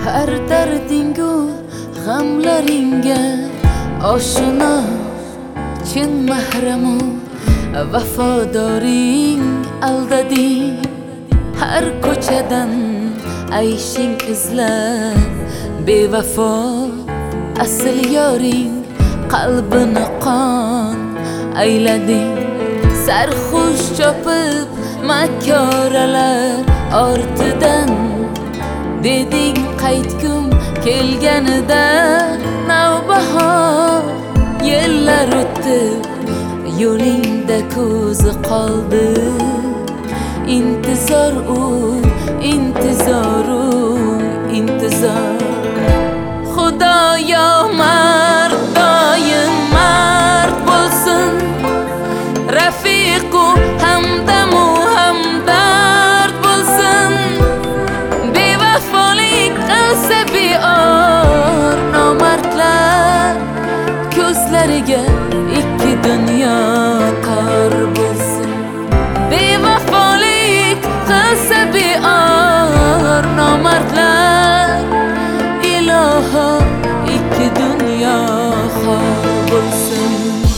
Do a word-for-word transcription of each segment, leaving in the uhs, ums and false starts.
Har dardingu g'amlaringga oshino chin mahramu vafodoring aldading. Har ko'chadan ayshing izlab bevafo asl yoring qalbini qon aylading. Sarxush chopib makkoralar ortidan deding qaytgum kelganida navbahor yillar o'tdi yo'lingda ko'zi qoldi. İntizor u intizor u intizor. Xudoyo mard doim mard bo'lsin, rafiqu hamdamu hamdard bo'lsin. Bevafolik qilsa beor nomardlar ko'zlariga ikki dunyo tor bo'lsin. Bevafolik qilsa beor nomardlar iloho ikki dunyo xor bo'lsin.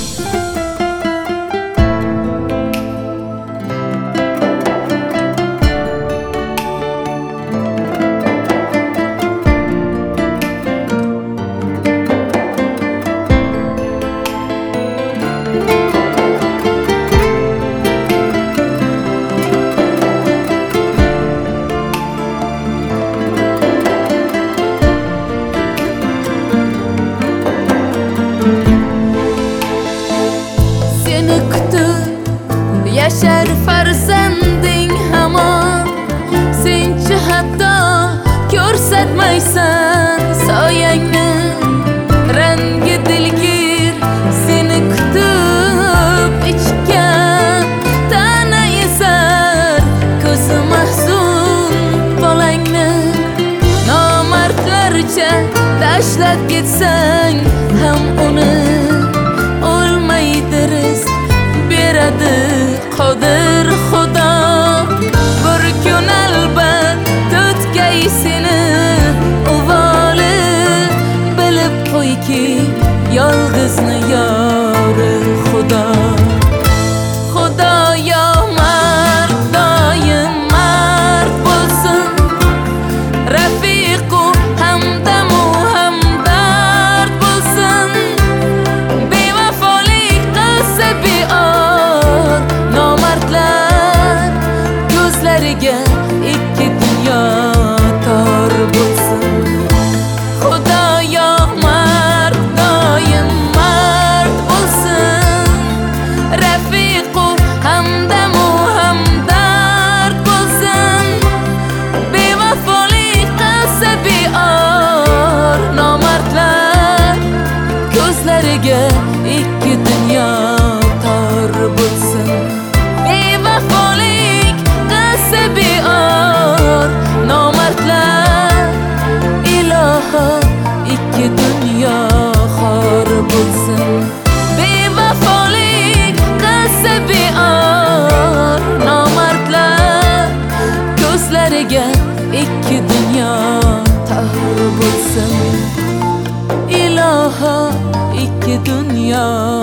Yashar farzanding hamon, senchi hatto ko'rsatmaysan soyangni. Rangi dilgir seni kutib ichgan tana esar ko'zi mahzun bolangni. Nomardlarcha tashlab ketsang ham uni o'lmaydi rizq beradi Qodir Xudo. Bir kun albat o'tkay seni uvoli, bilib qo'yki yolg'izni yori Xudo. Xudoyo mard doim mard bo'lsin, rafiqu hamdamu hamdard bo'lsin. Bevafolik qilsa beor nomardlar ko'zlariga ikki dunyo tor bo'lsin. Xudoyo mard doim mard bo'lsin, rafiqu hamdamu hamdard bo'lsin. Bevafolik qilsa beor nomardlar ko'zlariga ikki dunyo tor bo'lsin. Bevafolik qilsa beor nomardlar iloho ikki dunyo xor bo'lsin. Bevafolik qilsa beor nomardlar ko'zlariga ikki dunyo tor bo'lsin. Iloho ikki dunyo